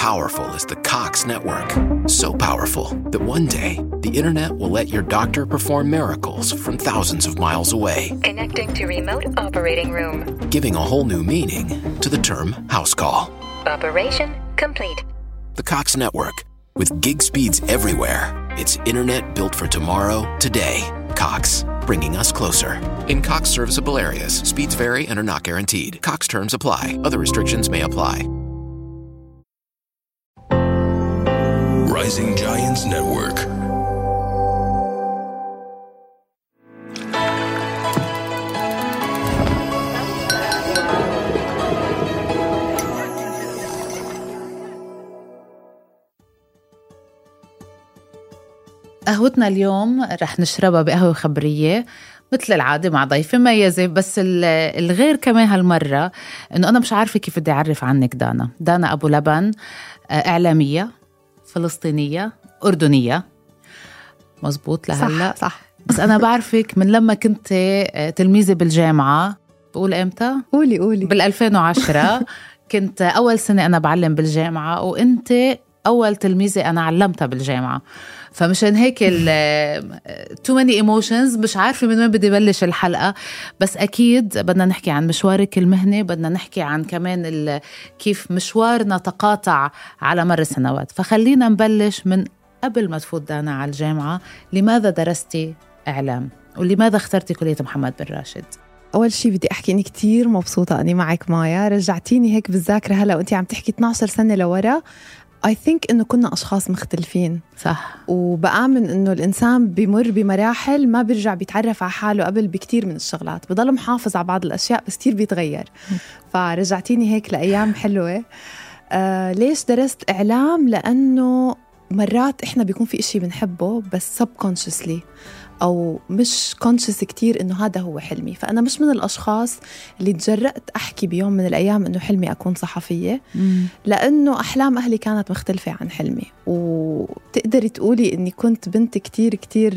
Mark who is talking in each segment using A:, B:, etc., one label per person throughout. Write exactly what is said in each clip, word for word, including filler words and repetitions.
A: powerful is the Cox Network. So powerful that one day, the internet will let your doctor perform miracles from thousands of miles away.
B: Connecting to remote operating room.
A: Giving a whole new meaning to the term house call.
B: Operation complete.
A: The Cox Network. With gig speeds everywhere. It's internet built for tomorrow, today. Cox, bringing us closer. In Cox serviceable areas, speeds vary and are not guaranteed. Cox terms apply. Other restrictions may apply.
C: Rising Giants Network.
D: قهوتنا اليوم رح نشربها بقهوة خبرية مثل العادة مع ضيفة مميزة. بس الغير كمان هالمرة إنه أنا مش عارفة كيف بدي أعرف عنك دانا. دانا أبو لبن، إعلامية فلسطينية أردنية، مزبوط لهلأ؟
E: صح, صح.
D: بس أنا بعرفك من لما كنت تلميذة بالجامعة. بقول إمتى؟
E: قولي قولي
D: بالألفين وعشرة. كنت أول سنة أنا بعلم بالجامعة، وإنت أول تلميذة أنا علمتها بالجامعة. فمشان هيك too many emotions، مش عارفة من وين بدي بلش الحلقة. بس أكيد بدنا نحكي عن مشوارك المهني، بدنا نحكي عن كمان كيف مشوارنا تقاطع على مر السنوات. فخلينا نبلش من قبل ما تفوت دانا على الجامعة. لماذا درستي إعلام؟ ولماذا اخترتي كلية محمد بن راشد؟
E: أول شي بدي أحكي إني كتير مبسوطة أني معك مايا. رجعتيني هيك بالذاكرة هلأ وأنتي عم تحكي اثنا عشر سنة لورا. I think إنه كنا أشخاص مختلفين.
D: صح.
E: وبآمن إنه الإنسان بيمر بمراحل ما بيرجع بيتعرف على حاله قبل بكتير من الشغلات، بضل محافظ على بعض الأشياء بس كتير بيتغير. فرجعتيني هيك لأيام حلوة. آه ليش درست إعلام؟ لأنه مرات إحنا بيكون في إشي بنحبه بس subconsciously أو مش conscious كتير إنه هذا هو حلمي. فأنا مش من الأشخاص اللي تجرأت أحكي بيوم من الأيام إنه حلمي أكون صحفية، مم. لأنه أحلام أهلي كانت مختلفة عن حلمي. وتقدري تقولي إني كنت بنت كتير كتير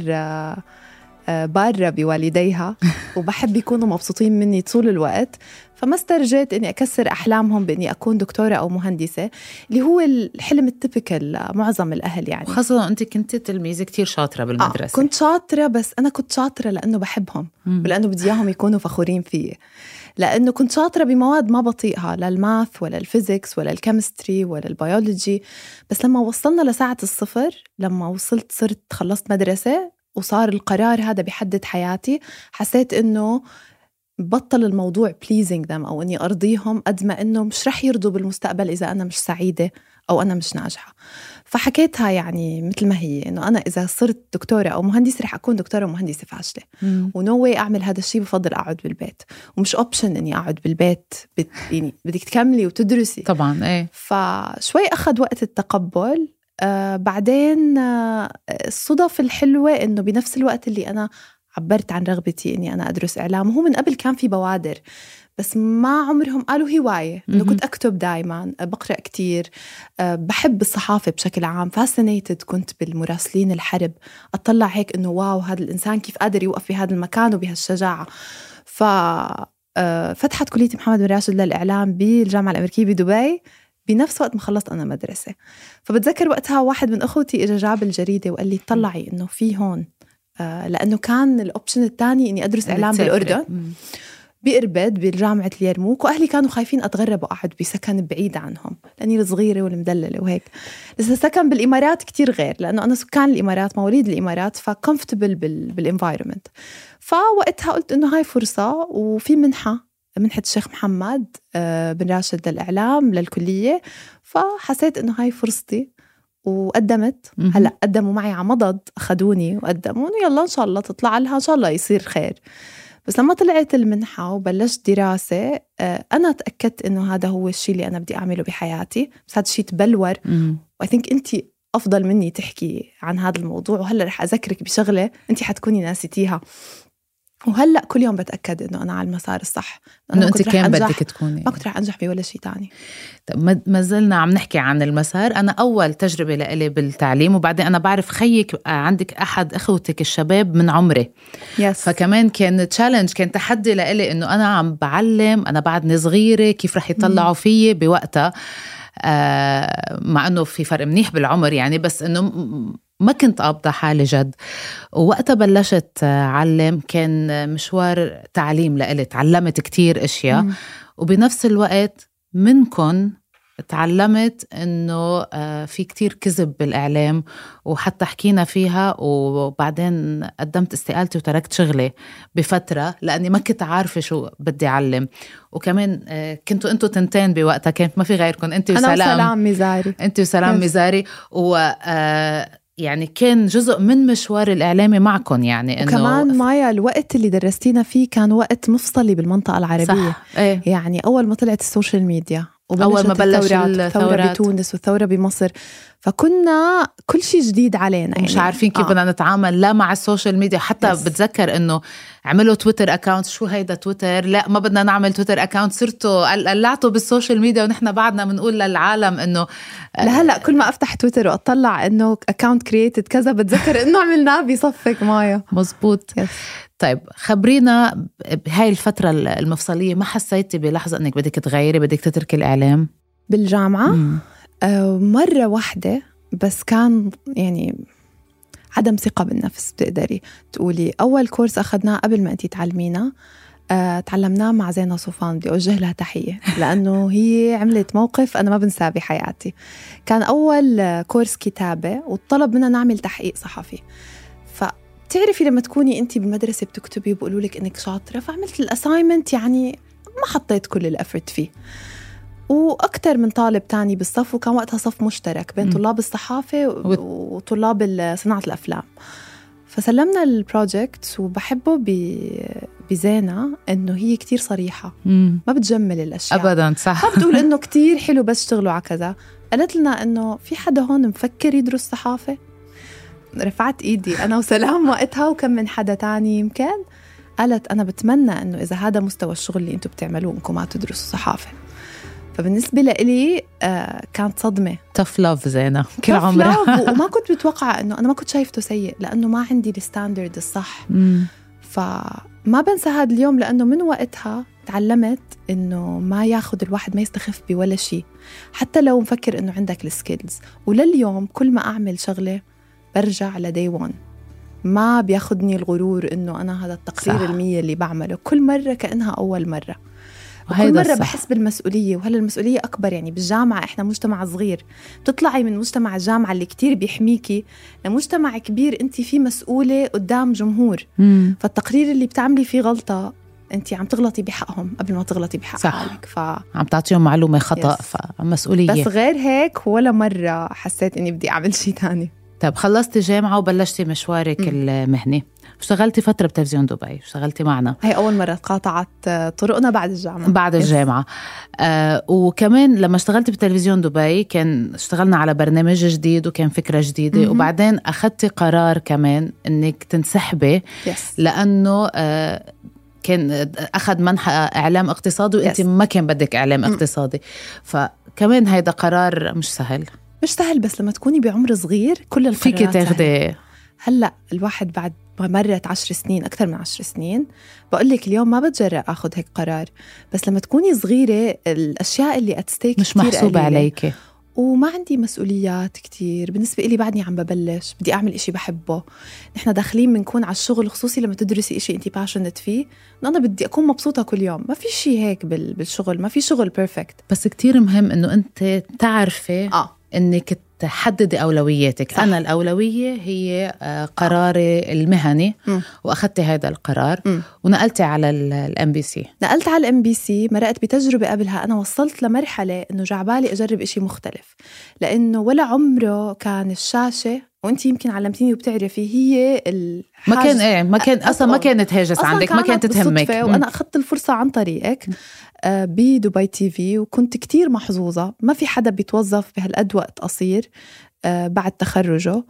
E: بارة بوالديها وبحب يكونوا مبسوطين مني طول الوقت. فما استرجيت إني أكسر أحلامهم بإني أكون دكتورة أو مهندسة، اللي هو الحلم التيبيكال معظم الأهل يعني.
D: وخاصة أنت كنت تلميذة كتير شاطرة بالمدرسة.
E: آه كنت شاطرة، بس أنا كنت شاطرة لأنه بحبهم، مم. ولأنه بدي إياهم يكونوا فخورين فيه. لأنه كنت شاطرة بمواد ما بطيئها، لا الماث ولا الفيزيكس ولا الكيمستري ولا البيولوجي. بس لما وصلنا لساعة الصفر، لما وصلت صرت خلصت مدرسة وصار القرار هذا بيحدد حياتي، حسيت إنه بطل الموضوع pleasing them أو إني أرضيهم قد ما إنه مش رح يرضوا بالمستقبل إذا أنا مش سعيدة أو أنا مش ناجحة. فحكيتها يعني مثل ما هي، إنه أنا إذا صرت دكتورة أو مهندسة رح أكون دكتورة ومهندسة فاشلة، ونو واي أعمل هذا الشيء. بفضل أقعد بالبيت، ومش أوبشن إني أقعد بالبيت، بت يعني بدك تكملي وتدرسي
D: طبعا. إيه.
E: فشوي أخذ وقت التقبل. آه بعدين آه الصدف الحلوة إنه بنفس الوقت اللي أنا عبرت عن رغبتي إني أنا أدرس إعلام، وهو من قبل كان في بوادر بس ما عمرهم قالوا هواية. إنه كنت أكتب دايما، بقرأ كتير، أه بحب الصحافة بشكل عام، فاسينيتد كنت بالمراسلين الحرب، أطلع هيك إنه واو هذا الإنسان كيف قادر يوقف بهذا المكان وبهالشجاعة. ففتحت كلية محمد بن راشد للإعلام بالجامعة الأمريكية بدبي بنفس وقت ما خلصت أنا مدرسة. فبتذكر وقتها واحد من أخوتي إجا جاب الجريدة وقال لي طلعي إنه في هون، آه لأنه كان الأوبشن الثاني إني أدرس إعلام بالأردن بإربد بالجامعة اليرموك، وأهلي كانوا خايفين أتغرب وأقعد بسكن بعيد عنهم لأني الصغيرة والمدللة وهيك. لسه سكن بالإمارات كتير غير، لأنه أنا سكان الإمارات، مواليد الإمارات، فكمفتبل بالإنفايرمنت. فوقتها قلت إنه هاي فرصة، وفي منحة منحة الشيخ محمد بن راشد للإعلام للكلية، فحسيت إنه هاي فرصتي وقدمت. هلأ قدموا معي على مضض، أخدوني وقدموا يلا إن شاء الله تطلع لها، إن شاء الله يصير خير. بس لما طلعت المنحة وبلشت دراسة، أنا تأكدت إنه هذا هو الشيء اللي أنا بدي أعمله بحياتي. بس هذا الشيء تبلور، و I think أنتي أفضل مني تحكي عن هذا الموضوع، وهلأ رح أذكرك بشغلة أنتي حتكوني ناسيتيها، وهلأ كل يوم بتأكد إنه أنا على المسار الصح،
D: إنه أنت كان بدك تكوني.
E: ما كنت رح أنجح بولا شيء تاني.
D: طب ما زلنا عم نحكي عن المسار. أنا أول تجربة لإلي بالتعليم، وبعدين أنا بعرف خيك عندك أحد أخوتك الشباب من عمري،
E: yes.
D: فكمان كان تشالنج، كان تحدي لإلي إنه أنا عم بعلم، أنا بعدني صغيرة، كيف رح يطلعوا فيي بوقتها. آه مع أنه في فرق منيح بالعمر يعني، بس أنه ما كنت قابضة حالي جد. ووقتها بلشت علم، كان مشوار تعليم لإلي، تعلمت كتير أشياء. م. وبنفس الوقت منكن تعلمت أنه في كتير كذب بالإعلام، وحتى حكينا فيها. وبعدين قدمت استقالتي وتركت شغلي بفترة لأني ما كنت عارفة شو بدي أعلم. وكمان كنتوا أنتوا تنتين بوقتها، كانت ما في غيركم، أنت وسلام.
E: أنا وسلام مزاري.
D: أنت وسلام مزاري. و يعني كان جزء من مشوار الإعلامي معكم يعني. إنه
E: وكمان مايا الوقت اللي درستينا فيه كان وقت مفصلي بالمنطقة العربية.
D: صح. إيه؟
E: يعني أول ما طلعت السوشيال ميديا،
D: أول ما بلش
E: الثورة بتونس والثورة بمصر، فكنا كل شيء جديد علينا،
D: مش
E: يعني
D: عارفين كيف بدنا آه. نتعامل لا مع السوشيال ميديا. حتى يس. بتذكر إنه عملوا تويتر أكاونت، شو هيدا تويتر؟ لا ما بدنا نعمل تويتر أكاونت، صرتوا قلعتوا بالسوشيال ميديا، ونحن بعدنا بنقول للعالم إنه
E: لهلا كل ما أفتح تويتر وأطلع إنه أكاونت كرييتد كذا بتذكر إنه عملناه بصفك مايا.
D: مزبوط. يس. طيب خبرينا بهاي الفترة المفصلية، ما حسيتي بلحظة أنك بدك تغيري، بدك تتركي الإعلام؟
E: بالجامعة آه مرة واحدة بس، كان يعني عدم ثقة بالنفس بتقدري تقولي. أول كورس أخذناه قبل ما أنتي تعلمينا آه تعلمناه مع زينة صوفان، بدي أوجه لها تحية لأنه هي عملت موقف أنا ما بنساه بحياتي. كان أول كورس كتابة وطلب منا نعمل تحقيق صحفي. ف تعرفي لما تكوني أنتي بالمدرسة بتكتبي وبقولوا لك إنك شاطرة، فعملت الأسايمنت يعني ما حطيت كل الأفرت فيه، وأكتر من طالب تاني بالصف، وكان وقتها صف مشترك بين م. طلاب الصحافة وطلاب صناعة الأفلام. فسلمنا البروجكت، وبحبه بزينة إنه هي كتير صريحة، م. ما بتجمل الأشياء
D: أبداً. صح.
E: ما بتقول إنه كتير حلو بس اشتغلوا على كذا. قالت لنا إنه في حدا هون مفكر يدرس صحافة؟ رفعت إيدي أنا وسلام وقتها وكم من حدا تاني يمكن. قالت أنا بتمنى إنه إذا هذا مستوى الشغل اللي أنتوا بتعملوه إنكم ما تدرسوا صحافة. فبالنسبة لي آه كانت صدمة.
D: tough love زينة كل عمرها.
E: وما كنت بتوقع إنه أنا ما كنت شايفته سيء، لأنه ما عندي الستاندرد الصح. مم. فما بنسى هذا اليوم، لأنه من وقتها تعلمت إنه ما ياخد الواحد، ما يستخف بولا شيء حتى لو مفكر إنه عندك السكيلز. ولليوم كل ما أعمل شغلة برجع لدي وان، ما بياخدني الغرور إنه أنا هذا التقرير المية اللي بعمله كل مرة كأنها أول مرة. وكل مرة الصح. بحس بالمسؤولية، وهلا المسؤولية أكبر. يعني بالجامعة إحنا مجتمع صغير، بتطلعي من مجتمع الجامعة اللي كتير بيحميكي لمجتمع كبير أنت فيه مسؤولة قدام جمهور. مم. فالتقرير اللي بتعملي فيه غلطة أنت عم تغلطي بحقهم قبل ما تغلطي بحق صح. حالك. ف...
D: عم تعطيهم معلومة خطأ، فمسؤولية.
E: بس غير هيك ولا مرة حسيت إني بدي أعمل شيء تاني.
D: طيب خلصتي جامعة وبلشتي مشوارك م. المهني، اشتغلتي فترة بتلفزيون دبي، اشتغلتي معنا.
E: هي أول مرة قاطعت طرقنا بعد الجامعة.
D: بعد الجامعة. آه وكمان لما اشتغلتي بتلفزيون دبي كان اشتغلنا على برنامج جديد وكان فكرة جديدة. م-م. وبعدين أخذتي قرار كمان إنك تنسحبي يس. لأنه آه كان أخذ منحة إعلام اقتصادي وإنت يس. ما كان بدك إعلام م. اقتصادي. فكمان هيدا قرار مش سهل.
E: مش سهل، بس لما تكوني بعمر صغير كل القرارات
D: فيك تاخدي.
E: هلأ الواحد بعد مرت عشر سنين، أكثر من عشر سنين، بقولك اليوم ما بتجرأ أخذ هيك قرار. بس لما تكوني صغيرة الأشياء اللي أتستيك
D: مش محسوبة عليك،
E: وما عندي مسؤوليات كتير. بالنسبة إلي بعدني عم ببلش، بدي أعمل إشي بحبه. نحن داخلين بنكون على الشغل، خصوصي لما تدرسي إشي أنتي باشنت فيه، إنه أنا بدي أكون مبسوطة كل يوم. ما في شيء هيك بالشغل، ما في شغل بيرفكت.
D: بس كتير مهم إنه أنت تعرفي آه. إنك تحددي أولوياتك. صح. أنا الأولوية هي قراري المهني م. وأخذت هذا القرار م. ونقلت على الام بي سي.
E: نقلت على الام بي سي، مرقت بتجربة قبلها. أنا وصلت لمرحلة إنه جعبالي أجرب إشي مختلف، لأنه ولا عمره كان الشاشة، وأنتي يمكن علمتيني وبتعرفي هي
D: ما كان إيه ما كان أصلا ما كانت هاجس عندك، ما كانت تهمك.
E: وأنا أخذت الفرصة عن طريقك بدبي تي في، وكنت كتير محظوظة. ما في حدا بيتوظف بهالقد وقت قصير بعد تخرجه.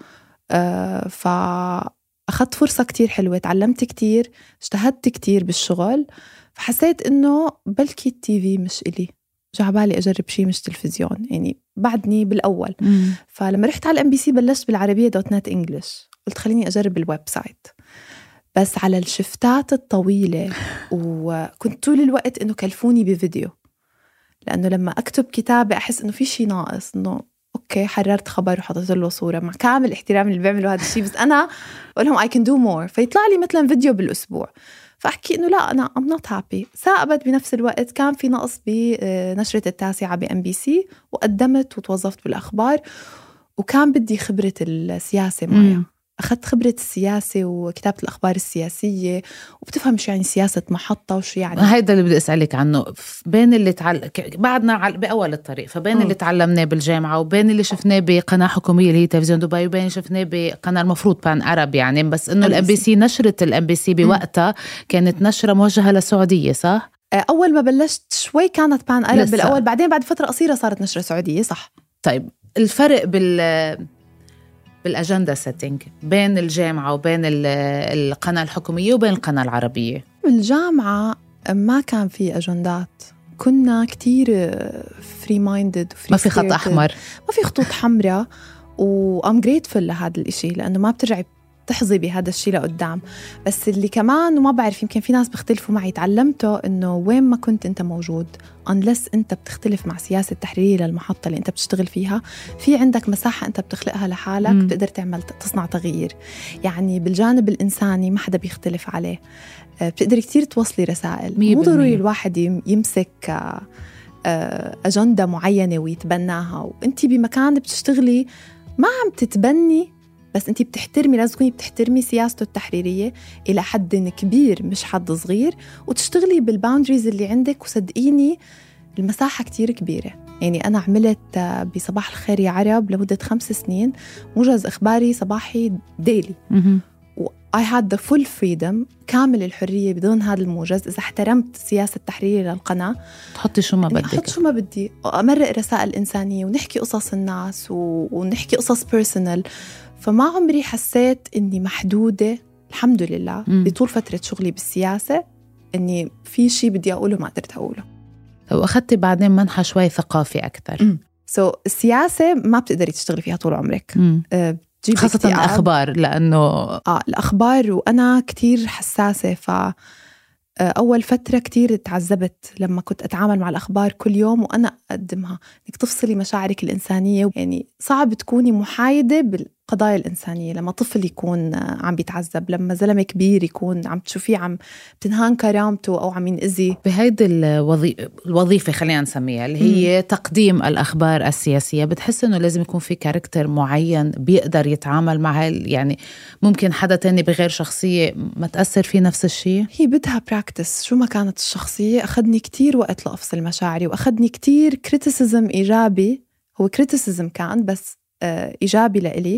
E: فأخذت فرصة كتير حلوة، تعلمت كتير، اجتهدت كتير بالشغل. فحسيت إنه بلكي التي في مش إلي، جعبالي أجرب شيء مش تلفزيون، يعني بعدني بالأول. مم. فلما رحت على الام بي سي بلشت بالعربية دوت نت إنجليش، قلت خليني أجرب الويب سايت. بس على الشفتات الطويلة وكنت طول الوقت إنه كلفوني بفيديو، لأنه لما أكتب كتابة أحس إنه في شيء ناقص، إنه أوكي حررت خبر وحطيت له صورة، مع كامل احترام اللي بيعملوا هذا الشيء، بس أنا بقول لهم I can do more، فيطلع لي مثلا فيديو بالأسبوع، فأحكي إنه لا أنا I'm not happy. ثاقبت بنفس الوقت كان في نقص بنشرة التاسعة بإم بي سي، وقدمت وتوظفت بالأخبار، وكان بدي خبرة السياسة معي. أخذت خبرة السياسة وكتابة الأخبار السياسية، وبتفهم شو يعني سياسة محطة وشو يعني.
D: هيدا اللي بدي أسألك عنه. بين اللي تعل... بعدنا عل... بأول الطريق، فبين م. اللي تعلمناه بالجامعة وبين اللي شفناه بقناة حكومية اللي هي تلفزيون دبي، وبين اللي شفناه بقناة المفروض بان عرب يعني، بس إنه الام بي سي نشرة الام بي سي بوقتها كانت نشرة موجهة للسعودية صح؟
E: أول ما بلشت شوي كانت بان عرب بالأول، بعدين بعد فترة قصيرة صارت نشرة سعودية صح.
D: طيب الفرق بال بالأجندة سيتينج بين الجامعة وبين القناة الحكومية وبين القناة العربية؟
E: الجامعة ما كان في أجندات، كنا كتير فري مايندد،
D: ما في خط أحمر،
E: ما في خطوط حمراء، وأم جريتفل لهذا الإشي لأنه ما بترجعي تحظي بهذا الشيء لقدام. بس اللي كمان وما بعرف يمكن في ناس بيختلفوا معي تعلمته إنه وين ما كنت أنت موجود unless أنت بتختلف مع سياسة التحريرية للمحطة اللي أنت بتشتغل فيها، في عندك مساحة أنت بتخلقها لحالك م. بتقدر تعمل تصنع تغيير. يعني بالجانب الإنساني ما حدا بيختلف عليه، بتقدر كتير توصلي رسائل، مو ضروري الواحد يمسك أجندة معينة ويتبناها، وأنت بمكان بتشتغلي ما عم تتبني، بس أنتي بتحترمي، لازم تكوني بتحترمي سياسته التحريرية إلى حد كبير مش حد صغير، وتشتغلي بالباوندريز اللي عندك. وصدقيني المساحة كتير كبيرة. يعني أنا عملت بصباح الخير يا عرب لمدة خمس سنين موجز إخباري صباحي ديلي، و I had the full freedom، كامل الحرية بدون هذا الموجز. إذا احترمت سياسة التحريرية للقناة
D: تحطي شو ما بدك،
E: أحط شو ما بدي، أمرق رسائل إنسانية ونحكي قصص الناس و... ونحكي قصص بيرسونال. فما عمري حسيت إني محدودة الحمد لله م. بطول فترة شغلي بالسياسة إني في شيء بدي أقوله ما قدرت أقوله.
D: لو أخذتي بعدين منحى شوي ثقافي أكتر.
E: سو so, السياسة ما بتقدري تشتغلي فيها طول عمرك،
D: أه خاصة الأخبار، لأنه
E: آه الأخبار وأنا كتير حساسة. ف أول فترة كتير تعذبت لما كنت أتعامل مع الأخبار كل يوم وأنا أقدمها، إنك تفصلي مشاعرك الإنسانية. يعني صعب تكوني محايدة بالقضايا الإنسانية لما طفل يكون عم بيتعذب، لما زلمة كبير يكون عم تشوفيه عم بتنهان كرامته أو عم ينأذي.
D: بهيدي الوظي... الوظيفة خلينا نسميها اللي هي م. تقديم الأخبار السياسية، بتحس إنه لازم يكون في كاركتر معين بيقدر يتعامل مع هال... يعني ممكن حدا تاني بغير شخصية ما تأثر فيه نفس الشيء.
E: هي بدها براكتس شو ما كانت الشخصية. أخذني كتير وقت لأفصل مشاعري، وأخذني كتير كريتيسيزم إيجابي، هو كريتيسيزم كان بس آه إيجابي لإلي،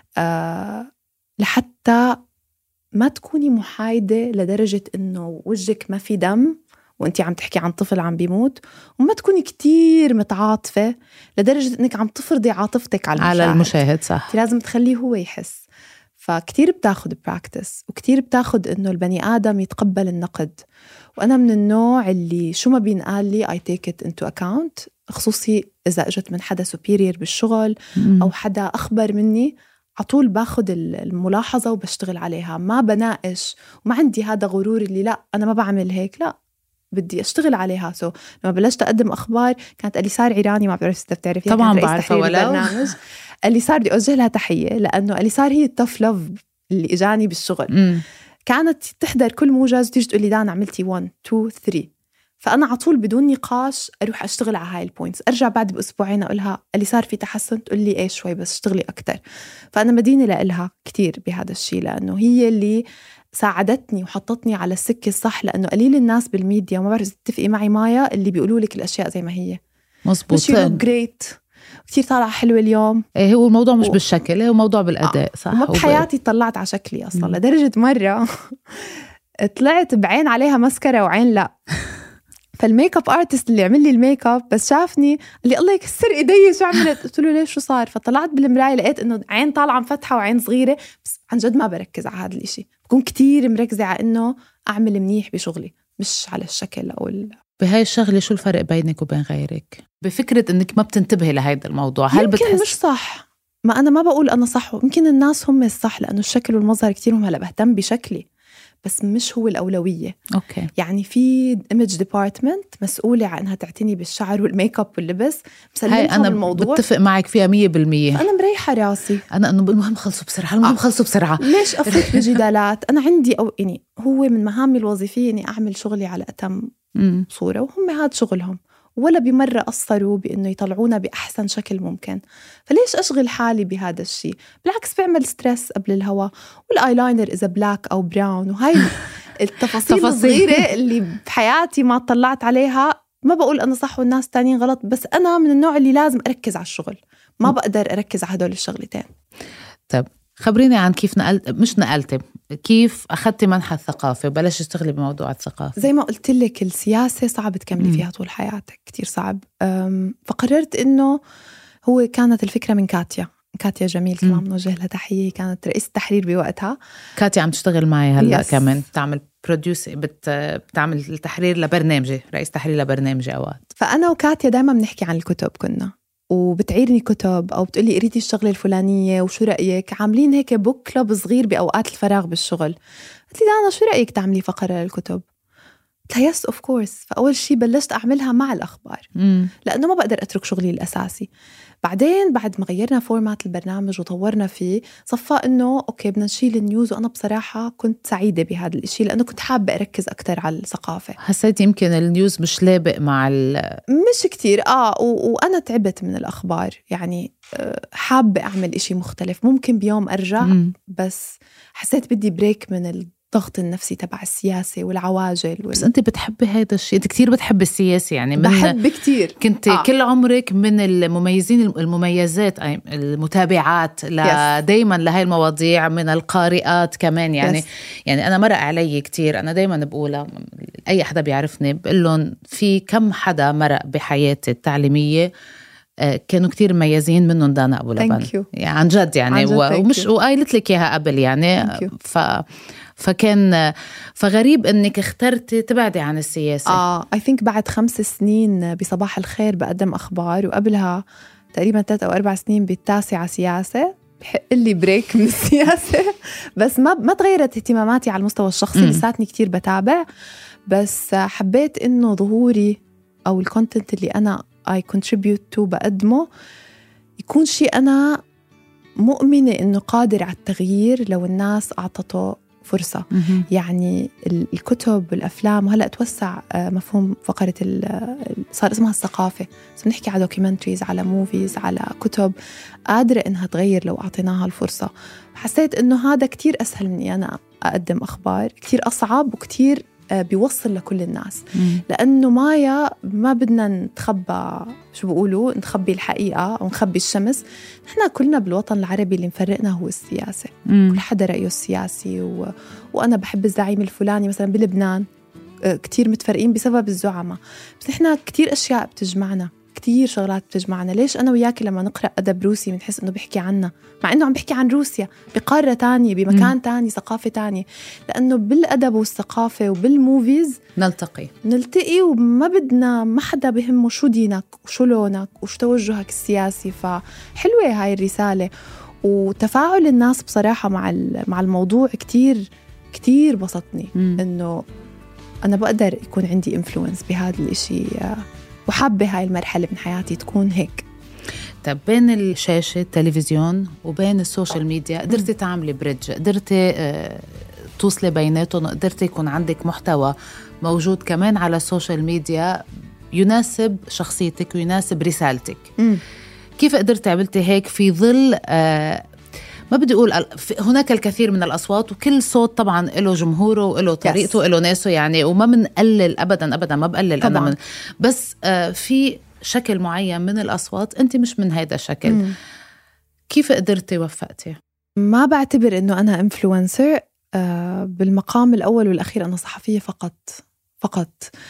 E: آه لحتى ما تكوني محايدة لدرجة إنه وجهك ما في دم وإنتي عم تحكي عن طفل عم بيموت، وما تكوني كتير متعاطفة لدرجة إنك عم تفرضي عاطفتك على المشاهد.
D: على المشاهد صح.
E: لازم تخليه هو يحس. فكتير بتاخد براكتس، وكتير بتاخد إنه البني آدم يتقبل النقد. وأنا من النوع اللي شو ما بينقال لي I take it into account، خصوصي إذا أجت من حدا superior بالشغل أو حدا أخبر مني، عطول باخد الملاحظة وبشتغل عليها، ما بناقش. وما عندي هذا غرور اللي لا أنا ما بعمل هيك، لا بدي أشتغل عليها. سو لما بلشت أقدم أخبار كانت أليسار عيراني، ما بعرف إذا بتعرفي،
D: طبعا بعرفها ولو
E: أليسار بدي أوجه لها تحية، لأنه أليسار هي التوف لوف اللي إجاني بالشغل. م. كانت تحضر كل موجز وتيجي تقول لي دان عملتي واحد اثنين ثلاثة، فأنا عطول بدون نقاش أروح أشتغل على هاي البوينتس. أرجع بعد بأسبوعين أقولها أليسار في تحسن، تقول لي إيه شوي بس اشتغلي أكتر. فأنا مدينة لإلها كتير بهذا الشيء، لأنه هي اللي ساعدتني وحطتني على السكة الصح. لأنه قليل الناس بالميديا، وما بعرف تتفقي معي مايا، اللي بيقولوا لك الأشياء زي ما هي
D: مزبوط،
E: مش يقولوا جريت كتير طالعة حلوة اليوم.
D: إيه هو الموضوع مش و... بالشكل، هو موضوع بالأداء آه. صح.
E: وما بحياتي طلعت على شكلي أصلا م. لدرجة مرة طلعت بعين عليها مسكرة وعين لا. فالميك اب ارتست اللي عمل لي الميك اب بس شافني اللي الله يكسر ايدي شو عملت، قلت له ليش شو صار؟ فطلعت بالمراية لقيت انه عين طالعة مفتحة وعين صغيرة. بس عن جد ما بركز على هذا الاشي، بكون كتير مركزة على انه اعمل منيح بشغلي مش على الشكل او ال...
D: بهاي الشغلة. شو الفرق بينك وبين غيرك بفكرة انك ما بتنتبهي لهذا الموضوع؟ هل
E: يمكن
D: بتحس
E: مش صح؟ ما انا ما بقول انا صح، يمكن الناس هم الصح، لانه الشكل والمظهر كتير هم هلا بهتم بشكلي. بس مش هو الأولوية.
D: أوكي.
E: يعني في image department مسؤولة عن أنها تعتني بالشعر والميك اب واللبس،
D: هاي أنا
E: الموضوع
D: بتفق معك فيها مية بالمية.
E: أنا مريحة راسي،
D: أنا أنه المهم خلصوا بسرعة، المهم خلصوا بسرعة.
E: ليش أفوت بجدالات؟ أنا عندي أو يعني هو من مهامي الوظيفية إني أعمل شغلي على أتم
D: مم.
E: صورة، وهم هذا شغلهم، ولا بمرة قصروا بأنه يطلعونا بأحسن شكل ممكن. فليش أشغل حالي بهذا الشيء؟ بالعكس بعمل ستريس قبل الهوا، والآيلاينر إذا بلاك أو براون، وهاي التفاصيل الصغيرة اللي بحياتي ما طلعت عليها. ما بقول أنا صح والناس تانيين غلط، بس أنا من النوع اللي لازم أركز على الشغل، ما بقدر أركز على هدول الشغلتين.
D: طيب خبريني عن كيف نقلت، مش نقلتي، كيف أخذتي منحة الثقافة وبلش تشتغلي بموضوع الثقافة؟
E: زي ما قلت لك السياسة صعب تكملي فيها طول حياتك، كتير صعب. فقررت إنه هو كانت الفكرة من كاتيا كاتيا جميل، كمان بنوجه لها تحية، كانت رئيسة التحرير بوقتها.
D: كاتيا عم تشتغل معي هلا
E: yes.
D: كمان بتعمل بروديوس، بت بتعمل التحرير لبرنامجي، رئيس تحرير لبرنامجي أوقات.
E: فأنا وكاتيا دايما بنحكي عن الكتب، كنا وبتعيرني كتب أو بتقولي قريتي الشغلة الفلانية وشو رأيك، عاملين هيك بوك كلوب صغير بأوقات الفراغ بالشغل. قلت لي أنا شو رأيك تعملي فقرة للكتب؟ قلت لها يس أوف كورس. فأول شي بلشت أعملها مع الأخبار
D: مم.
E: لأنه ما بقدر أترك شغلي الأساسي. بعدين بعد ما غيرنا فورمات البرنامج وطورنا فيه، صفى إنه أوكي بدنا نشيل النيوز، وأنا بصراحة كنت سعيدة بهذا الإشي لأنه كنت حابة أركز أكتر على الثقافة.
D: حسيت يمكن النيوز مش لابق مع ال
E: مش كتير آه و... وأنا تعبت من الأخبار، يعني حابة أعمل إشي مختلف، ممكن بيوم أرجع. مم. بس حسيت بدي بريك من الضغط النفسي تبع السياسة والعواجل وال...
D: بس أنت بتحبي هذا الشيء، أنت كتير بتحبي السياسة يعني. من
E: بحب كتير.
D: كنت آه. كل عمرك من المميزين المميزات المتابعات ل... yes. دايما لهاي المواضيع، من القارئات كمان يعني. yes. يعني أنا مرق علي كتير، أنا دايما بقولها، أي حدا بيعرفني بقول لهم في كم حدا مرق بحياتي التعليمية كانوا كتير مميزين، منهم دانا أبو لبن يعني عن جد يعني عن جد و... ومش وقايلت لك إياها قبل يعني. ف... فكان فغريب إنك اخترتي تبعدي عن السياسة.
E: آه I think بعد خمس سنين بصباح الخير بقدم أخبار، وقبلها تقريبا ثلاث أو أربع سنين بالتاسعة سياسة، بحق لي بريك من السياسة. بس ما ما تغيرت اهتماماتي على المستوى الشخصي، لساتني كتير بتابع، بس حبيت إنه ظهوري أو الكونتنت اللي أنا I contribute to بقدمه يكون شيء أنا مؤمنة إنه قادر على التغيير لو الناس أعطته فرصة. يعني الكتب والأفلام، وهلأ توسع مفهوم فقرة صار اسمها الثقافة، بس بنحكي على دوكيومنتريز، على موفيز، على كتب قادرة إنها تغير لو أعطيناها الفرصة. حسيت إنه هذا كتير أسهل من أنا أقدم أخبار، كتير أصعب وكتير بيوصل لكل الناس. مم. لأنه مايا ما بدنا نتخبى، شو بيقولوا، نخبي الحقيقة أو نخبي الشمس. نحن كلنا بالوطن العربي اللي مفرقنا هو السياسة. مم. كل حدا رأيه السياسي و... وأنا بحب الزعيم الفلاني مثلا بلبنان، كتير متفرقين بسبب الزعماء. بس نحن كتير أشياء بتجمعنا، كتير شغلات بتجمعنا. ليش أنا وياك لما نقرأ أدب روسي بنحس إنه بيحكي عنا، مع إنه عم بيحكي عن روسيا بقارة تانية، بمكان م. تاني، ثقافة تانية؟ لأنه بالأدب والثقافة وبالموفيز
D: نلتقي
E: نلتقي وما بدنا، ما حدا بهمه شو دينك وشو لونك وشو توجهك السياسي. فحلوة هاي الرسالة، وتفاعل الناس بصراحة مع مع الموضوع كتير كتير بسطني، إنه أنا بقدر يكون عندي إنفلونس بهذا الإشي، وحابة هاي المرحلة من حياتي تكون هيك.
D: طب بين الشاشة التلفزيون وبين السوشيال ميديا قدرتي تعملي بريدج، قدرتي اه توصلي بيناتهم، قدرتي يكون عندك محتوى موجود كمان على السوشيال ميديا يناسب شخصيتك ويناسب رسالتك. م. كيف قدرتي عملتي هيك في ظل اه ما بدي أقول هناك الكثير من الأصوات، وكل صوت طبعا له جمهوره وله طريقته وله ناسه يعني، وما منقلل أبدا أبدا، ما بقلل طبعاً. أنا من بس آه في شكل معين من الأصوات أنت مش من هذا الشكل. مم. كيف قدرتي وفقتي؟
E: ما بعتبر إنه أنا إنفلونسر، آه بالمقام الأول والأخير أنا صحفية فقط فقط.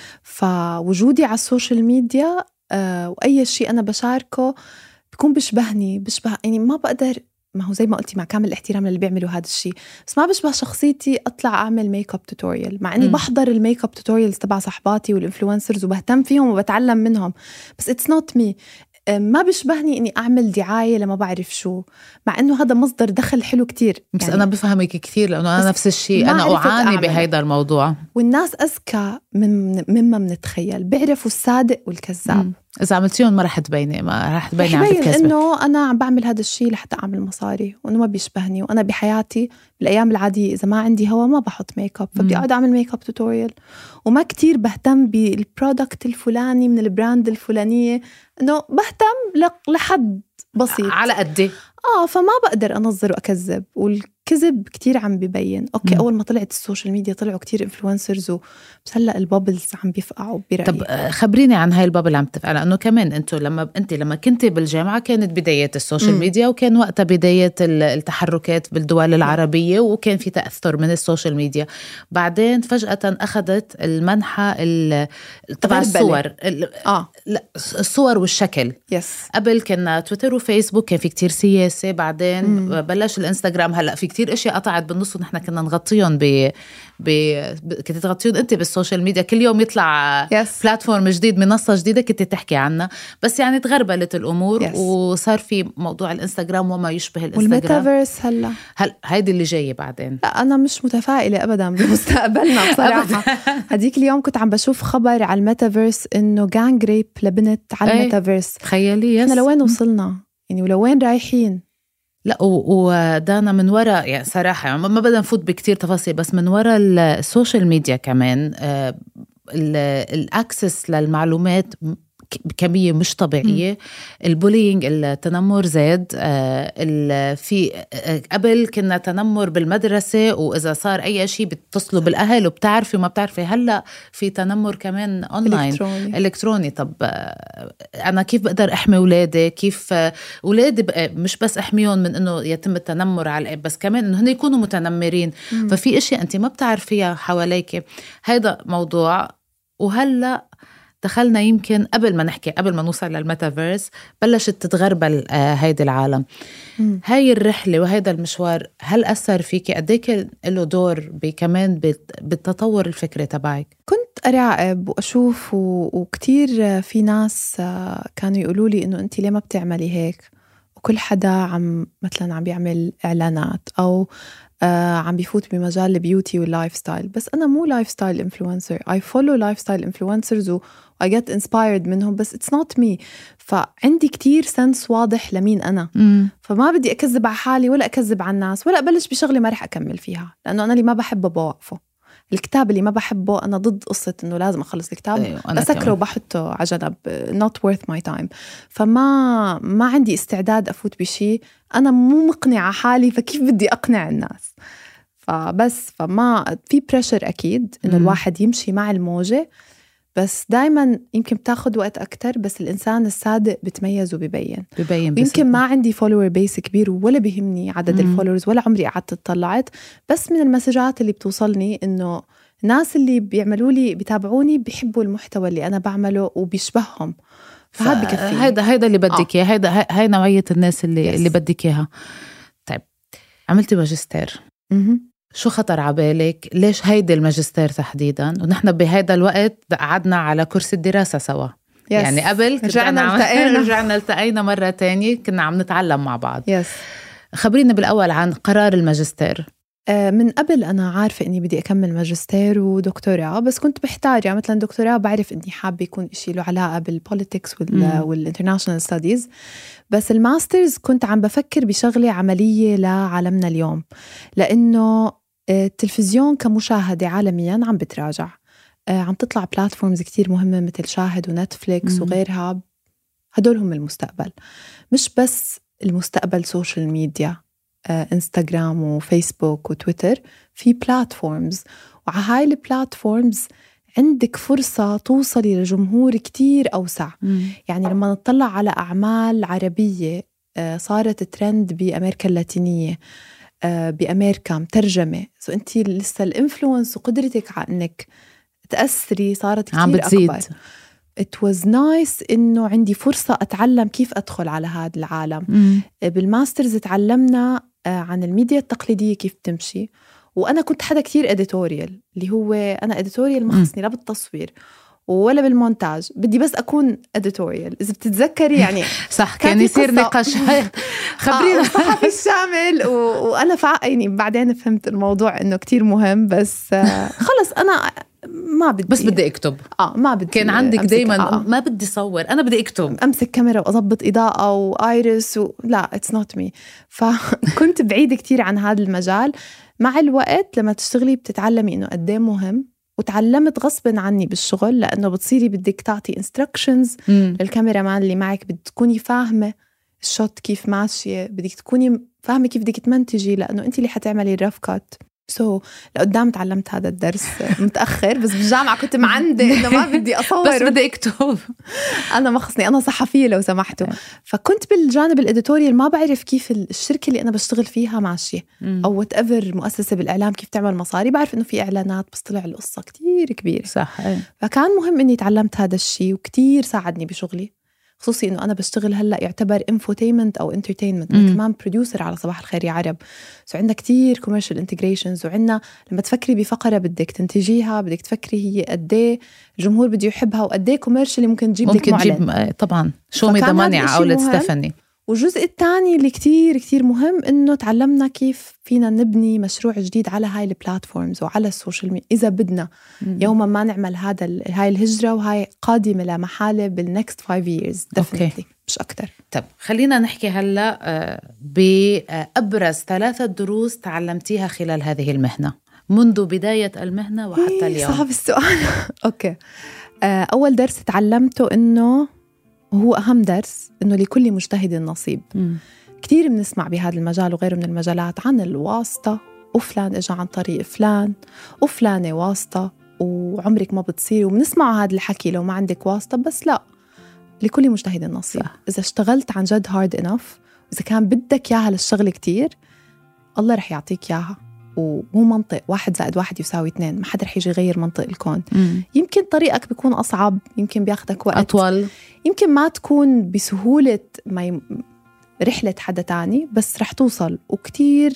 E: فوجودي على السوشيال ميديا آه وأي شيء أنا بشاركه بيكون بشبهني بشبه يعني ما بقدر، ما هو زي ما قلتي مع كامل الاحترام اللي بيعملوا هذا الشيء، بس ما بشبه شخصيتي أطلع أعمل ميك اب توتوريال، مع أني م. بحضر الميك اب توتوريالز تبع صحباتي والإنفلونسرز وبهتم فيهم وبتعلم منهم، بس it's not me. ما بيشبهني إني أعمل دعاية لما بعرف شو، مع إنه هذا مصدر دخل حلو كتير.
D: بس يعني أنا بفهمك كتير لأنه أنا نفس الشيء، أنا أعاني بهيدا الموضوع.
E: والناس أذكى من مما منتخيل، بيعرفوا الصادق والكذاب.
D: إذا عملتيهم ما رح تبيني، ما رح تبيني عم تكذبي،
E: إنه أنا عم بعمل هذا الشيء لحتى أعمل مصاري، وإنه ما بيشبهني. وأنا بحياتي بالأيام العادية إذا ما عندي هوا ما بحط ميك اب، فبدي أقعد أعمل ميك اب توتوريال، وما كتير بهتم بالبرودكت الفلاني من البراند الفلانية، إنه بهتم لحد بسيط
D: على قدي.
E: آه فما بقدر أنظر وأكذب، والكذب كتير عم بيبين. أوكي، م. أول ما طلعت السوشيال ميديا طلعوا كتير إنفلونسرز، وبس هلأ البابلز عم بيفقعوا برأيي.
D: طب خبريني عن هاي البابل عم تفقع، لأنه كمان أنتوا لما أنت لما كنتي بالجامعة كانت بداية السوشيال م. ميديا، وكان وقتها بداية التحركات بالدول العربية، وكان في تأثر من السوشيال ميديا. بعدين فجأة أخذت المنحة تبع الصور
E: آه.
D: الصور والشكل.
E: يس.
D: قبل كنا تويتر وفيسبوك كان في كتير سياسة، بعدين مم. بلش الانستغرام، هلأ في كتير اشياء قطعت بالنص، ونحن كنا نغطيهم ب... ب... كنت تغطيهم انت بالسوشيال ميديا، كل يوم يطلع yes. بلاتفورم جديد، منصة جديدة كنت تحكي عنها. بس يعني تغربلت الامور yes. وصار في موضوع الانستغرام وما يشبه الانستغرام
E: والميتافيرس. هلا
D: هل هيدي اللي جايه بعدين؟
E: لا انا مش متفائلة ابدا بمستقبلنا بصراحة. هديك اليوم كنت عم بشوف خبر على الميتافيرس انه جانج ريب لبنت على الميتافيرس.
D: تخيلي
E: احنا لوين وصلنا يعني، ولوين رايحين؟
D: لا ودانا من وراء، يعني صراحة ما بدنا نفوت بكتير تفاصيل، بس من وراء السوشيال ميديا كمان الأكسس للمعلومات بكمية مش طبيعية. البولينج، التنمر زاد. في قبل كنا تنمر بالمدرسة، وإذا صار أي شيء بتصلوا بالأهل وبتعرفي وما بتعرفي. هلأ في تنمر كمان أونلاين
E: إلكتروني.
D: إلكتروني. طب أنا كيف بقدر أحمي أولادي؟ كيف أولادي مش بس أحميهم من إنه يتم التنمر على، بس كمان إنه هن يكونوا متنمرين. مم. ففي أشياء أنت ما بتعرفيها حواليك. هذا موضوع. وهلأ دخلنا يمكن قبل ما نحكي، قبل ما نوصل للميتافيرس بلشت تتغربل آه هيدي العالم. م. هاي الرحلة وهيدا المشوار هل أثر فيكي؟ قديك له دور بكمان بالتطور الفكري تبعك؟
E: كنت أراقب وأشوف، وكتير في ناس كانوا يقولوا لي إنه أنت ليه ما بتعملي هيك، وكل حدا عم مثلا عم بيعمل إعلانات أو آه عم بيفوت بمجال البيوتي واللايف ستايل. بس أنا مو لايف ستايل إنفلونسر. I follow لايف ستايل إنفلونسرز و I get inspired منهم، بس it's not me. فعندي كتير سنس واضح لمين أنا. م. فما بدي أكذب على حالي ولا أكذب على الناس ولا أبلش بشغلي ما رح أكمل فيها، لأنه أنا اللي ما بحبه بوقفه. الكتاب اللي ما بحبه أنا ضد قصة إنه لازم أخلص الكتاب. أيوة بسكره وبحطه على جنب not worth my time. فما ما عندي استعداد أفوت بشي أنا مو مقنعة حالي، فكيف بدي أقنع الناس؟ فبس فما في بريشر أكيد إنه الواحد يمشي مع الموجة، بس دايما يمكن بتاخد وقت أكتر. بس الإنسان الصادق بتميز وبيبين
D: بيبين.
E: يمكن ما عندي فولوور بيس كبير ولا بيهمني عدد الفولورز، ولا عمري قعدت اطلعت، بس من المسجات اللي بتوصلني إنه الناس اللي بيعملوا لي بيتابعوني بيحبوا المحتوى اللي أنا بعمله وبيشبههم. فهذا بكفي.
D: هيدا هيدا اللي بدك اياه. هيدا هاي نوعية الناس اللي yes. اللي بدك اياها. طيب عملتي ماجستير. م-م. شو خطر عبالك؟ ليش هيدا الماجستير تحديداً؟ ونحن بهيدا الوقت قعدنا على كرسي الدراسة سوا. yes. يعني قبل
E: رجعنا التقينا
D: رجعنا التقينا مرة تانية، كنا عم نتعلم مع بعض.
E: yes.
D: خبرينا بالأول عن قرار الماجستير.
E: من قبل أنا عارفة إني بدي أكمل ماجستير ودكتوراه، بس كنت بحتاج يعني مثلا دكتوراه بعرف إني حابة يكون إشي له علاقة بالبوليتكس والإنترناشنال ستاديز. بس الماسترز كنت عم بفكر بشغلة عملية لعالمنا اليوم، لأنه التلفزيون كمشاهدة عالميا عم بتراجع. عم تطلع بلاتفورمز كتير مهمة مثل شاهد ونتفليكس مم. وغيرها. هدول هم المستقبل، مش بس المستقبل سوشيال ميديا، انستغرام وفيسبوك وتويتر. في بلاتفورمز، وعلى هاي البلاتفورمز عندك فرصة توصلي لجمهور كتير أوسع. مم. يعني لما نطلع على أعمال عربية صارت ترند بأمريكا اللاتينية، بأمريكا مترجمة، سو أنت لسه الإنفلونس وقدرتك على أنك تأثري صارت كتير
D: عم بتزيد.
E: أكبر. It was nice إنه عندي فرصة أتعلم كيف أدخل على هذا العالم. مم. بالماسترز تعلمنا عن الميديا التقليدية كيف تمشي، وأنا كنت حدا كتير إديتوريال، اللي هو أنا إديتوريال مخصني لا بالتصوير، ولا بالمونتاج، بدي بس أكون editorial إذا بتتذكري يعني.
D: صح، كان يصير نقاش خبرينا
E: آه الصحفي الشامل و... وأنا فع... يعني بعدين فهمت الموضوع إنه كتير مهم، بس آه خلص أنا ما بدي،
D: بس بدي أكتب.
E: آه ما بدي.
D: كان عندك دايما
E: آه.
D: ما بدي صور، أنا بدي أكتب،
E: أمسك كاميرا وأضبط إضاءة وآيرس و... لا it's not me. فكنت بعيدة كتير عن هذا المجال. مع الوقت لما تشتغلي بتتعلمي إنه قد إيه مهم، وتعلمت غصبا عني بالشغل، لأنه بتصيري بدك تعطي instructions للكاميرا مان اللي معك، بدك تكوني فاهمة الشوت كيف ماشية، بدك تكوني فاهمة كيف بدك تمنتجي، لأنه أنت اللي حتعملي الرف كات. سو so, لقدام تعلمت هذا الدرس متأخر، بس بالجامعة كنت معندة إنه ما بدي أصور
D: بس بدي أكتب.
E: أنا ما خصني، أنا صحفية لو سمحتوا. فكنت بالجانب الإديتوريال ما بعرف كيف الشركة اللي أنا بشتغل فيها ماشية، أو whatever مؤسسة بالإعلام كيف تعمل مصاري. بعرف إنه في إعلانات، بس طلع القصة كتير كبيرة.
D: صح.
E: فكان مهم إني تعلمت هذا الشيء، وكتير ساعدني بشغلي، خصوصي إنه أنا بشتغل هلأ يعتبر infotainment أو entertainment. أنا كمان producer على صباح الخير يا عرب، سو عندنا كتير commercial integrations، وعندنا لما تفكري بفقرة بدك تنتجيها، بدك تفكري هي قديه الجمهور بده يحبها، وقديه commercial ممكن تجيب لك معلن.
D: ممكن تجيب طبعا شو مي ضمانع أو لتستفني.
E: والجزء الثاني اللي كتير كتير مهم إنه تعلمنا كيف فينا نبني مشروع جديد على هاي البلاتفورمز وعلى السوشيال ميديا إذا بدنا مم. يوما ما نعمل هذا هاي الهجرة، وهاي قادمة لمحالة بالنكست فايف ييرز definitely، مش أكتر.
D: طب خلينا نحكي هلأ بأبرز ثلاثة دروس تعلمتيها خلال هذه المهنة منذ بداية المهنة وحتى اليوم.
E: صعب السؤال. أوكي، أول درس تعلمته إنه وهو أهم درس، إنه لكل مجتهد نصيب. م. كتير بنسمع بهذا المجال وغيره من المجالات عن الواسطة، وفلان إجا عن طريق فلان، وفلانة واسطة وعمرك ما بتصير، وبنسمع هذا الحكي لو ما عندك واسطة. بس لا، لكل مجتهد نصيب. صح. إذا اشتغلت عن جد hard enough، وإذا كان بدك إياها للشغل كتير، الله رح يعطيك إياها. ومو منطق واحد زائد واحد يساوي اثنين، ما حدا رح يجي يغير منطق الكون. مم. يمكن طريقك بيكون أصعب، يمكن بياخدك وقت
D: أطول،
E: يمكن ما تكون بسهولة ما ي... رحلة حدا تاني، بس رح توصل، وكتير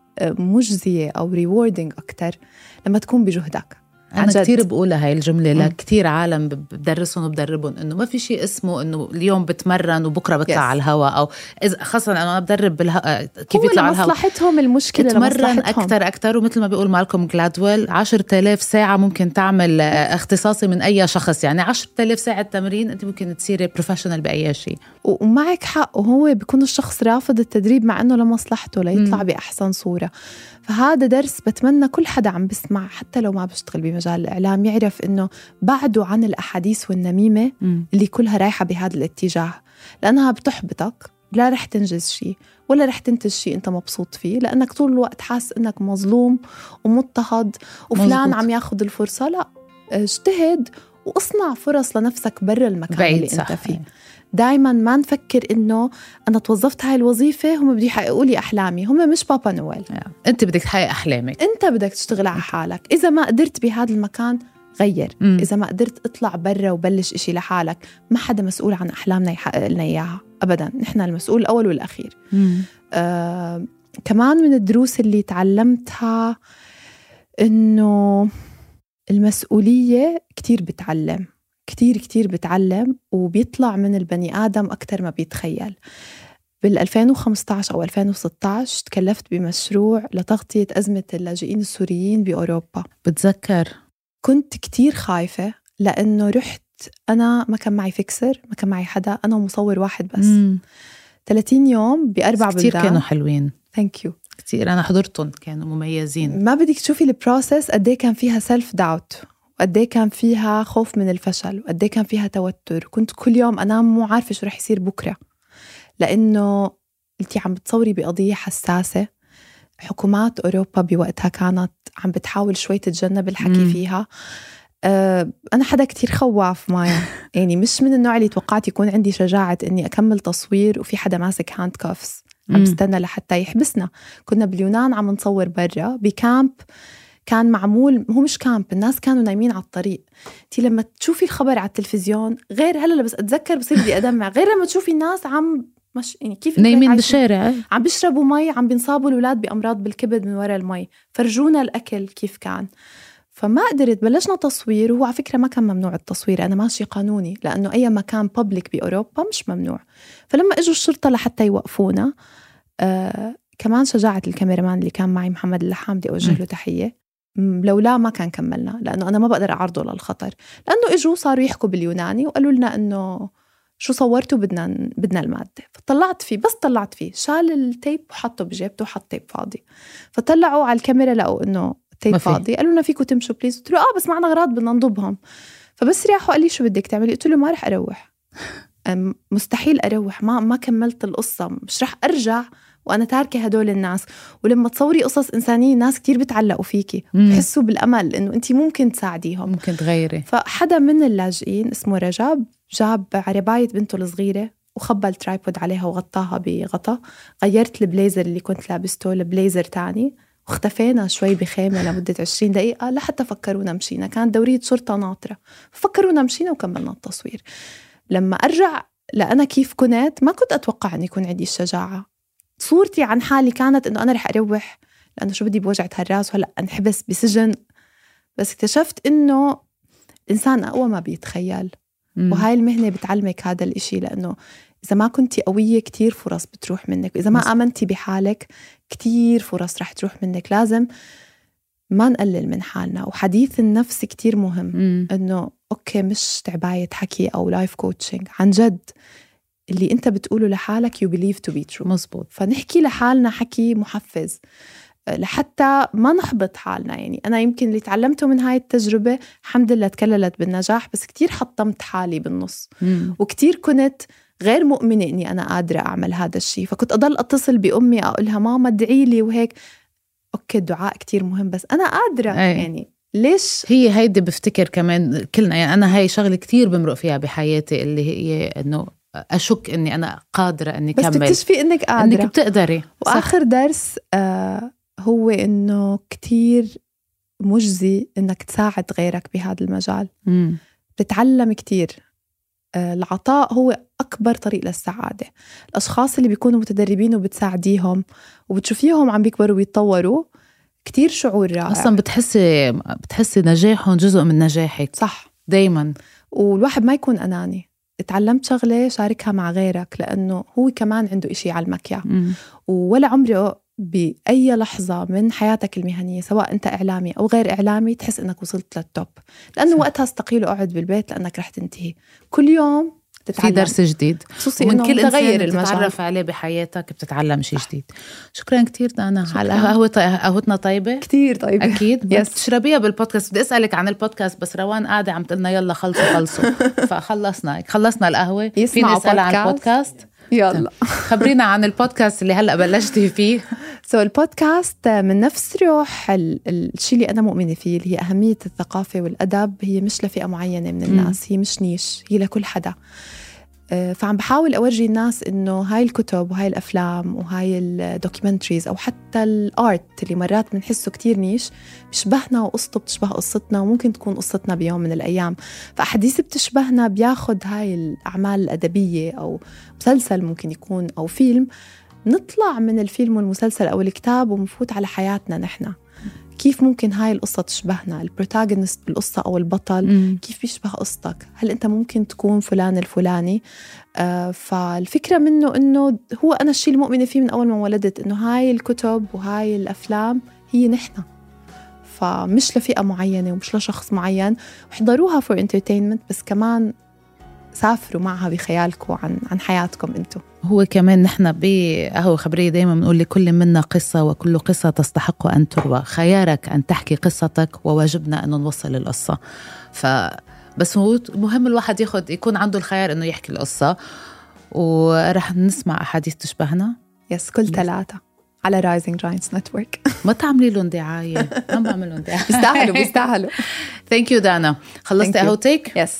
E: مجزية أو rewarding أكتر لما تكون بجهدك.
D: أنا كتير بقولها هاي الجملة لكتير عالم بدرسهم وبدربهم، إنه ما في شيء اسمه إنه اليوم بتمرن وبكرة بطلع yes. على الهواء، أو إذا خاصة أنا بدرب بالها... كيف يطلع على الهواء.
E: مصلحتهم المشكلة،
D: تمرن أكتر أكتر. ومثل ما بيقول مالكوم جلادويل، عشرة آلاف ساعة ممكن تعمل اختصاصي من أي شخص. يعني عشرة آلاف ساعة تمرين أنت ممكن تصيري بروفيشنال بأي شيء.
E: ومعك حق، وهو بيكون الشخص رافض التدريب مع أنه لمصلحته ليطلع م. بأحسن صورة. فهذا درس بتمنى كل حدا عم بسمع، حتى لو ما بشتغل بمجال الإعلام، يعرف إنه بعده عن الأحاديث والنميمة م. اللي كلها رايحة بهذا الاتجاه، لأنها بتحبطك، لا رح تنجز شيء ولا رح تنتج شيء أنت مبسوط فيه، لأنك طول الوقت حاس إنك مظلوم ومضطهد وفلان مزبوط. عم ياخد الفرصة. لا، اجتهد واصنع فرص لنفسك برا المكان بعيد اللي أنت فيه. دايما ما نفكر إنه أنا توظفت هاي الوظيفة هم بدي يحققوا لي أحلامي، هم مش بابا نويل.
D: أنت بدك تحقق أحلامك،
E: أنت بدك تشتغل على حالك. إذا ما قدرت بهذا المكان غير، مم. إذا ما قدرت اطلع برا وبلش إشي لحالك. ما حدا مسؤول عن أحلامنا يحقق لنا إياها أبدا، نحن المسؤول الأول والأخير. آه، كمان من الدروس اللي تعلمتها إنه المسؤولية كتير بتعلم، كتير كتير بتعلم، وبيطلع من البني آدم أكتر ما بيتخيل. بالألفين وخمسة عشر أو ألفين وستة عشر تكلفت بمشروع لتغطية أزمة اللاجئين السوريين بأوروبا.
D: بتذكر
E: كنت كتير خايفة، لأنه رحت أنا ما كان معي فيكسر، ما كان معي حدا، أنا ومصور واحد بس. مم. ثلاثين يوم بأربع بلدان.
D: كتير كانوا حلوين.
E: Thank you.
D: كتير أنا حضرتهم، كانوا مميزين.
E: ما بدك تشوفي البروسيس قد ايه كان فيها سيلف داوت، وقد ايه كان فيها خوف من الفشل، وقد ايه كان فيها توتر. كنت كل يوم أنام مو عارفة شو رح يصير بكرة، لأنه أنتي عم بتصوري بقضية حساسة. حكومات أوروبا بوقتها كانت عم بتحاول شوي تتجنب الحكي مم. فيها. أه أنا حدا كتير خواف مايا، يعني مش من النوع اللي توقعت يكون عندي شجاعة إني أكمل تصوير وفي حدا ماسك هاند كافس عم بستنى لحتى يحبسنا. كنا باليونان عم نصور برا بكامب كان معمول، هو مش كامب، الناس كانوا نايمين على الطريق. تي لما تشوفي الخبر على التلفزيون غير هلا، بس أتذكر بصير بدي أدمع، غير لما تشوفي الناس عم مش يعني كيف
D: نايمين بالشارع،
E: عم بيشربوا مي، عم بينصابوا الأولاد بأمراض بالكبد من وراء المي. فرجونا الأكل كيف كان. فما قدرت. بلشنا تصوير، وهو على فكرة ما كان ممنوع التصوير، أنا ماشي قانوني لأنه أي مكان بابليك بأوروبا مش ممنوع. فلما إجوا الشرطة لحتى يوقفونا، آه كمان شجاعة الكاميرامان اللي كان معي محمد اللحام، بدي أوجه له تحية، لولا ما كان كملنا، لأنه أنا ما بقدر أعرضه للخطر. لأنه إجوا صاروا يحكوا باليوناني وقالوا لنا إنه شو صورتوا، بدنا بدنا المادة. فطلعت فيه، بس طلعت فيه شال التيب وحطه بجيبته وحط تيب فاضي. فطلعوا على الكاميرا لقوا إنه تيب فاضي، قالوا لنا فيكم تمشوا بليز. قلت له آه بس معنا أغراض بدنا نضبهم. فبس ريح وقال لي شو بدك تعملي؟ قلت له ما رح أروح، مستحيل أروح، ما ما كملت القصة، مش رح أرجع وأنا تاركة هدول الناس. ولما تصوري قصص إنسانية الناس كتير بتعلقوا فيكي، بحسوا بالأمل إنه أنتي ممكن تساعديهم،
D: ممكن تغيري.
E: فحدا من اللاجئين اسمه رجب جاب عرباية بنته الصغيرة وخبى الترايبود عليها وغطاها بغطا. غيرت البليزر اللي كنت لابسته لبليزر تاني، واختفينا شوي بخيمة لمدة عشرين دقيقة لحتى فكرونا مشينا. كانت دورية شرطة ناطرة، فكرونا مشينا وكملنا التصوير. لما أرجع لأنا كيف كنت، ما كنت أتوقع أن يكون عندي الشجاعة. صورتي عن حالي كانت أنه أنا رح أروح لأنه شو بدي بوجعة هالراس وهلأ أنحبس بسجن. بس اكتشفت أنه الإنسان أقوى ما بيتخيل. مم. وهاي المهنة بتعلمك هذا الإشي، لأنه إذا ما كنتي قوية كتير فرص بتروح منك، وإذا ما آمنتي بحالك كتير فرص رح تروح منك. لازم ما نقلل من حالنا، وحديث النفس كتير مهم. مم. أنه أوكي مش تعباية حكي أو لايف كوتشنج، عن جد اللي أنت بتقوله لحالك you believe to be true.
D: مزبوط.
E: فنحكي لحالنا حكي محفز لحتى ما نحبط حالنا. يعني أنا يمكن اللي تعلمته من هاي التجربة الحمد لله تكللت بالنجاح، بس كتير حطمت حالي بالنص. مم. وكتير كنت غير مؤمنة إني أنا قادرة أعمل هذا الشيء. فكنت أضل أتصل بأمي أقولها ماما ادعي لي وهيك. أوكي الدعاء كتير مهم، بس أنا قادرة. أي. يعني ليش
D: هي هيدي بفتكر كمان كلنا، يعني أنا هاي شغلة كتير بمرق فيها بحياتي، اللي هي إنه أشك إني أنا قادرة إني
E: بس
D: كمل،
E: بس تكتشفي إنك قادرة،
D: إنك بتقدري.
E: وآخر درس آه هو إنه كتير مجزي إنك تساعد غيرك بهذا المجال. مم. بتتعلم كتير. آه العطاء هو أكبر طريق للسعادة. الأشخاص اللي بيكونوا متدربين وبتساعديهم وبتشوفيهم عم بيكبروا ويتطوروا، كتير شعور رائع.
D: أصلا بتحسي بتحسي نجاحهم جزء من نجاحك.
E: صح
D: دايما.
E: والواحد ما يكون أناني. اتعلمت شغلة شاركها مع غيرك، لأنه هو كمان عنده إشي يعلمك إياه. ولا عمري بأي لحظة من حياتك المهنية سواء أنت إعلامي أو غير إعلامي تحس أنك وصلت للتوب، لأنه صح. وقتها استقيل وقعد بالبيت لأنك رح تنتهي. كل يوم تتعلم.
D: في درس جديد
E: ومن كل إنسان
D: بتتعرف عليه بحياتك بتتعلم شيء جديد. شكرا كتير دانا على قهوة قهوتنا طيبة كتير طيبة أكيد. بس تشربيها بالبودكاست. بدي أسألك عن البودكاست، بس روان قاعدة عم تقلنا يلا خلصوا خلصوا فخلصنا خلصنا القهوة. في نسأل عن البودكاست.
E: يلا
D: خبرينا عن البودكاست اللي هلأ بلشتي فيه.
E: سو so البودكاست من نفس روح الشيء اللي أنا مؤمنة فيه، اللي هي أهمية الثقافة والأدب. هي مش لفئة معينة من الناس، هي مش نيش، هي لكل حدا. فعم بحاول أورجي الناس إنه هاي الكتب وهاي الأفلام وهاي الدوكيومنتريز أو حتى الآرت اللي مرات بنحسه كتير نيش بيشبهنا، وقصته بتشبه قصتنا، وممكن تكون قصتنا بيوم من الأيام. فأحاديث بتشبهنا بياخد هاي الأعمال الأدبية أو مسلسل ممكن يكون أو فيلم، نطلع من الفيلم والمسلسل أو الكتاب ومفوت على حياتنا نحنا. كيف ممكن هاي القصة تشبهنا؟ البروتاغونست بالقصة أو البطل مم. كيف بيشبه قصتك؟ هل أنت ممكن تكون فلان الفلاني؟ آه فالفكرة منه إنه هو أنا الشيء المؤمنة فيه من أول ما ولدت، إنه هاي الكتب وهاي الأفلام هي نحنا، فمش لفئة معينة ومش لشخص معين. وحضروها for entertainment، بس كمان سافروا معها بخيالكم عن عن حياتكم أنتم.
D: هو كمان نحن بقهوة خبرية دايما بنقول لكل منا قصة، وكل قصة تستحق أن تروى. خيارك أن تحكي قصتك، وواجبنا أن نوصل القصة. فبس مهم الواحد ياخد يكون عنده الخيار أنه يحكي القصة. ورح نسمع أحاديث تشبهنا
E: يس كل ثلاثة على Rising Giants Network.
D: ما تعملي لهم دعاية. ما بعمل لهم دعاية.
E: بيستاهلوا بيستاهلوا.
D: Thank you دانا. خلصتي قهوتك؟
E: يس.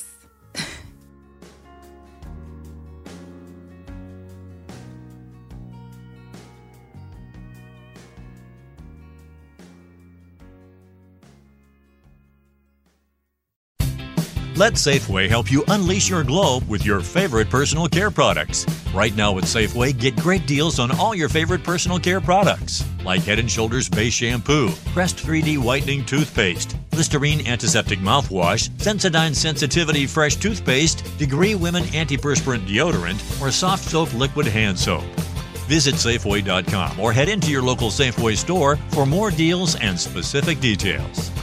C: Let Safeway help you unleash your glow with your favorite personal care products. Right now at Safeway, get great deals on all your favorite personal care products, like Head and Shoulders Base Shampoo, Crest three D Whitening Toothpaste, Listerine Antiseptic Mouthwash, Sensodyne Sensitivity Fresh Toothpaste, Degree Women Antiperspirant Deodorant, or Soft Soap Liquid Hand Soap. Visit Safeway dot com or head into your local Safeway store for more deals and specific details.